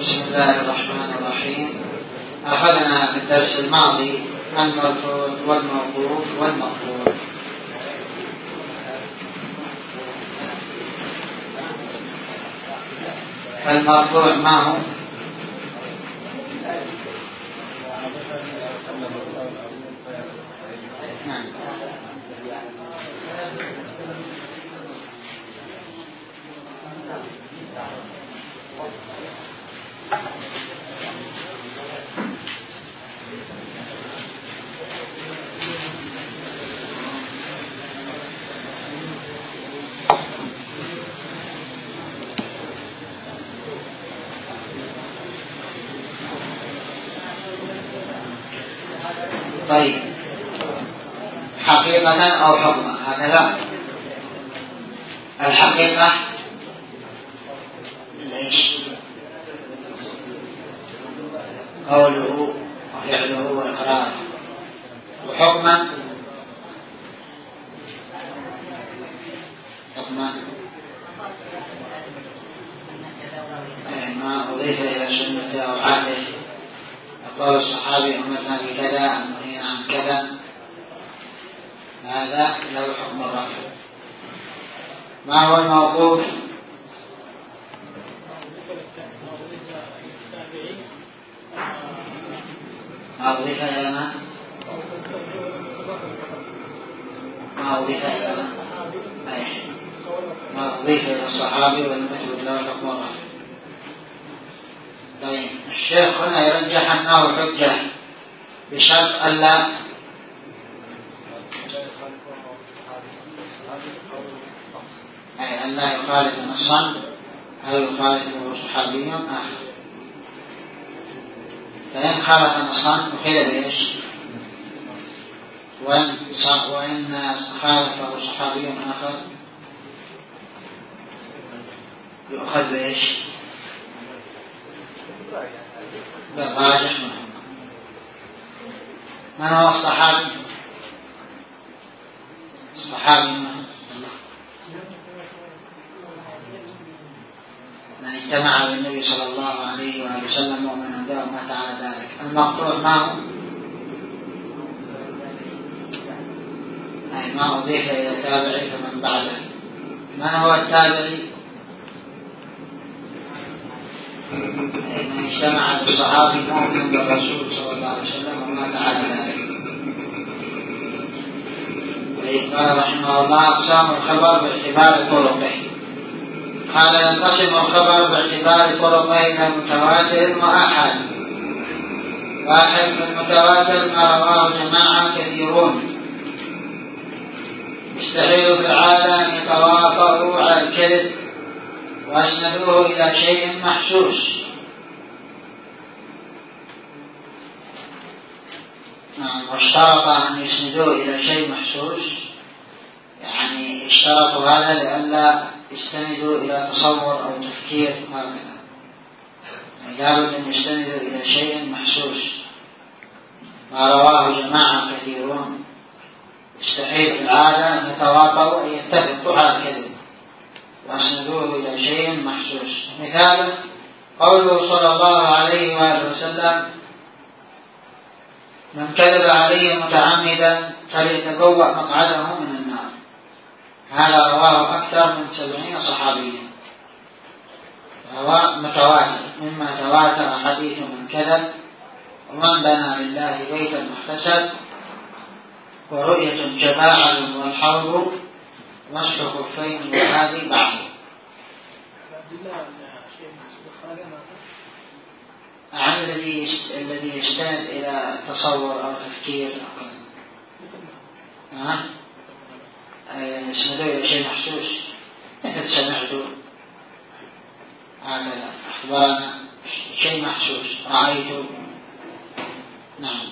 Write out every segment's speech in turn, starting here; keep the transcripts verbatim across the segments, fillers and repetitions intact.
بسم الله الرحمن الرحيم. أخذنا في الدرس الماضي المرفوع والموقوف والمقبول. المرفوع ما هو؟ نعم. طيب، حقيقة أو حكما هكذا. الحقيقة ليش؟ قوله وفعله وإقراره. وحكما حكما ما أضيف إلى سنة أو عادة. قول الصحابي أمتنا بكذا المنهي عن كذا، هذا له حكم الرفع. ما هو الموقوف؟ ما أضيف إلى ما؟ ما أضيف إلى ما؟ أي ما أضيف إلى الصحابي والمثل له حكم الرفع. طيب، الشيخ هنا يرجح أنه حجة بشرط ألا أي ألا يخالف نصا أو يخالفه صحابي آخر. فإن خالف نصا أخذ بإيش؟ وإن خالفه صحابي آخر يؤخذ بإيش؟ بالراجح منهم. من هو الصحابي؟ الصحابي من من اجتمع بالنبي صلى الله عليه وآله وسلم ومن عنده مات على ذلك. المقطوع ما هو؟ أي ما أضيف إلى التابعي فمن بعده. من هو التابعي؟ أي من اجتمع بالصحابي مؤمن بالرسول صلى الله عليه وسلم ومات على ذلك. قال رحمه الله: أقسام الخبر باعتبار طرقه. قال: ينقسم الخبر باعتبار طرقه إلى متواتر وآحاد. واحد من المتواتر ما رواه جماعة كثيرون يستحيل في العادة أن يتوافروا على الكذب وأسندوه إلى شيء محسوس. واشترط أن يسندوه إلى شيء محسوس، يعني اشترطوا هذا لئلا يستندوا إلى تصور أو تفكير هكذا، يعني قالوا أن يستندوا إلى شيء محسوس. ما رواه جماعة كثيرون يستحيل في العادة أن يتواطؤوا أن يتفقوا على الكذب وأسندوه إلى شيء محسوس. مثاله قوله صلى الله عليه وآله وسلم: من كذب علي متعمدا فليتبوأ مقعده من النار. هذا رواه أكثر من سبعين صحابيا، رواه متواتر، مما تواتر حديث من كذب ومن بنى لله بيتا محتسب ورؤية الجماعة والحرب ومسح خفين وهذه بعض. عن الذي الذي يستند إلى تصور أو تفكير أو كذا، ها يسندوا إلى شيء محسوس، مثل سمعت هذا أخبارنا، شيء محسوس، رأيت. نعم،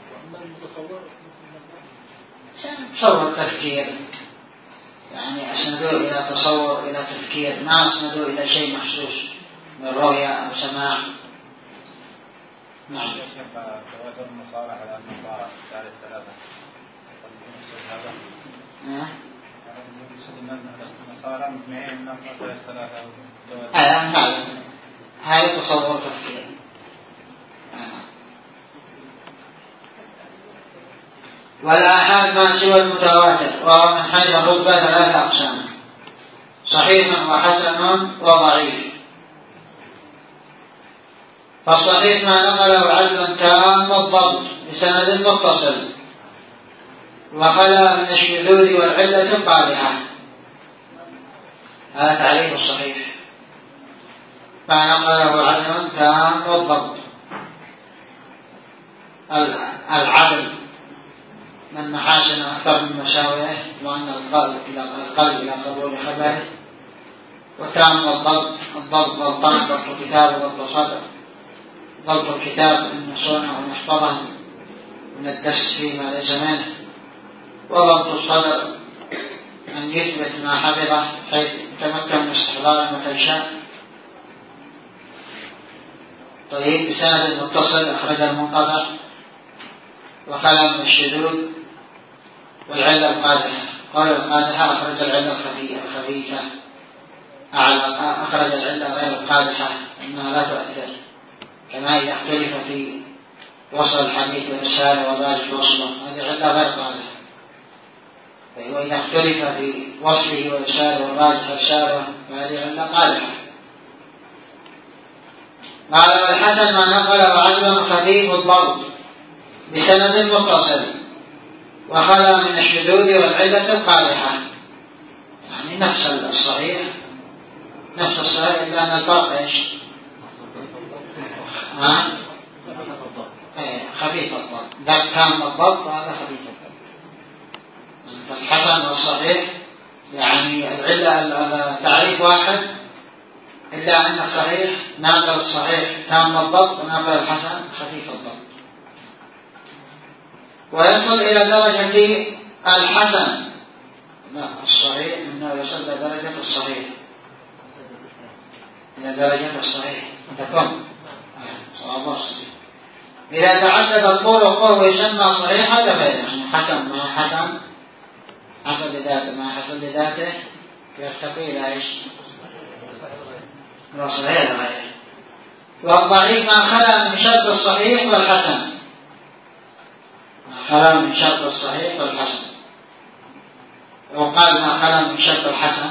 تصور تفكير، يعني أسندوا إلى تصور إلى تفكير، ما أسندوا إلى شيء محسوس من رؤية أو سماع. نعم. تواتر المصالح على النصارى ثالث ثلاثة. نعم. النصارى مجمعين أنهم ثالث ثلاثة. هذا هذا هذا تصور تفكير. والآحاد ما سوى المتواتر، وهو من حيث الرتبة ثلاثة أقسام: صحيح وحسن وضعيف. فالصحيح ما نقله عدل تام الضبط بسند متصل وخلا من الشذوذ والعلة القادحة. هذا تعريف الصحيح: ما نقله عدل تام الضبط، العدل من محاسن أكثر من مساوئه، وأن القلب القلب إلى قبول خبره، وتام الضبط الضبط ضبطان: ضبط الكتاب وضبط صدر. ضبط الكتاب أن يصونه ونحفظه من الدس فيما ليس منه، وضبط الصدر أن يثبت ما حفظه حيث يتمكن من استحضاره متى شاء. طيب، بسند متصل أخرج المنقطع وخلا من الشذوذ والعلة القادحة. قال القادحة أخرج العلة الخفيفة، أخرج العلة غير القادحة إنها لا تؤثر، كما يختلف في وصل الحديث والرسالة وذلك وصله، هذه علة غير قادحة. وإذا اختلف في وصله ورسالة وراجح رسالة فهذه علة قادحة. قال والحسن ما نقله عدل خفيف الضبط بسند متصل وخلا من الشذوذ والعلة القادحة، يعني نفس الصحيح نفس الصحيح، إلا أن الفرق إيش؟ ها؟ ايه خفيف الضبط، ذاك كان الضبط وهذا خفيف الضبط. الحسن والصحيح يعني العلة تعريف واحد، إلا أن الصحيح ناقل الصحيح تام الضبط وناقل الحسن خفيف الضبط. ويصل إلى درجة الحسن، لا الصحيح إنه يصل إلى درجة الصحيح، إلى درجة الصحيح تكون إذا تعدد الطرق وهو يسمى صحيحا لغيره، يعني حسن مع حسن، حسن لذاته مع حسن لذاته، يرتقي إلى إيش؟ إلى صحيح لغيره. والضعيف ما خلا من شرط الصحيح والحسن، ما خلا من شرط الصحيح والحسن. وقال ما خلا من شرط الحسن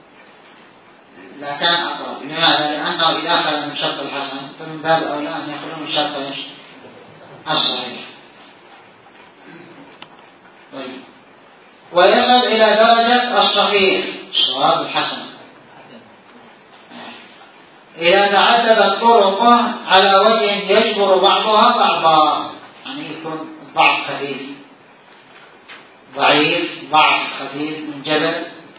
لا كان أقرب. لماذا؟ لأنه إذا خلا من شرط الحسن فمن باب أولى أن يخلو من شرط إيش؟ الصحيح. طيب، ويصل إلى درجة الصحيح الصواب الحسن إذا تعددت طرقه على وجه يجبر بعضها بعضا، يعني يكون ضعف خفيف، ضعيف ضعف خفيف منجبر،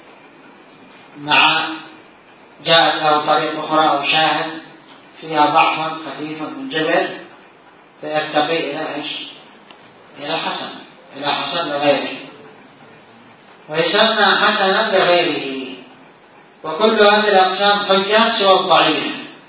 مع جاءت له طريق أخرى أو شاهد فيها ضعف خفيف منجبر، فيرتقي إلى إيش؟ إلى حسن، إلى حسن لغيره، ويسمى حسنا لغيره. وكل هذه الأقسام حجة سوى الضعيف،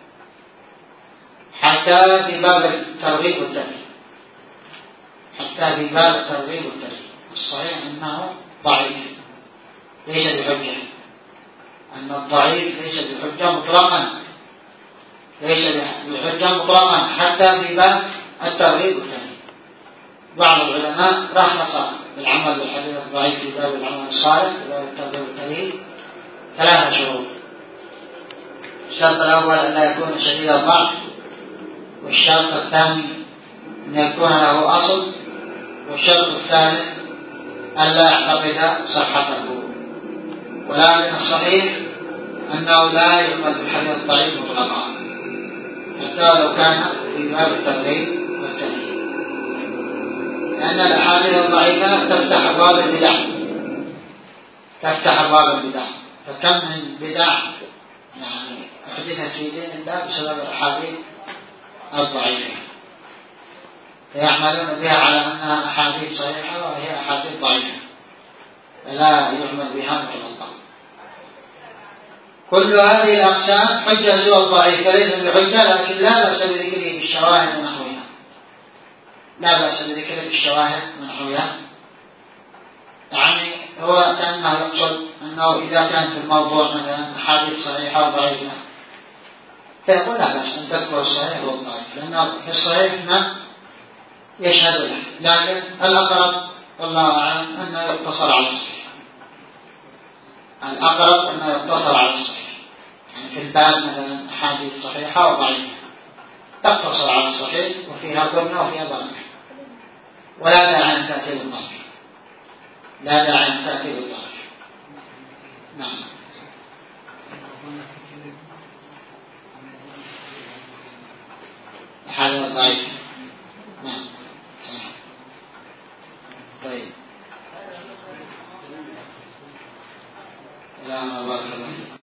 حتى في باب الترغيب والترهيب، حتى في باب الترغيب والترهيب. الصحيح أنه ضعيف ليس بحجة، أن الضعيف ليس بحجة مطلقا، ليس بحجة مطلقا حتى في باب الترغيب والترهيب. بعض العلماء رخص بالعمل بالحديث الضعيف في باب العمل الصالح في باب الترغيب والترهيب ثلاثة شروط: الشرط الأول أن لا يكون شديد الضعف، والشرط الثاني أن يكون له أصل، والشرط الثالث أن لا يعتقد صحته. ولكن الصحيح أنه لا يعمل بالحديث الضعيف مطلقا حتى لو كان في باب الترغيب والترهيب، لأن الأحاديث الضعيفة تفتح أبواب البدع، تفتح أبواب البدع. فكم من بدع يعني أحدثت في دين الله بسبب الأحاديث الضعيفة، فيعملون بها على أنها أحاديث صحيحة وهي أحاديث ضعيفة، فلا يعمل بها مطلقا. كل هذه الأقسام حجة سوى الضعيف، فليس بحجة، لكن لا بأس بذكره بالشواهد ونحوها، لا بأس بذكره بالشواهد ونحوها. يعني هو كأنه يقصد أنه إذا كان في الموضوع مثلا أحاديث صحيحة وضعيفة فيقول لا بأس أن تذكر الصحيح والضعيف، لأن في الصحيح ما يشهد له، لكن الأقرب والله أعلم أنه يقتصر على الصحيح. الأقرب أنه يقتصر على الصحيح، يعني في الباب مثلا أحاديث صحيحة وضعيفة تقتصر على الصحيح وفيها كنة وفيها بركة، ولا داعي أن تأتي بالضعيف، لا داعي أن تأتي بالضعيف. نعم. هذا ضعيف.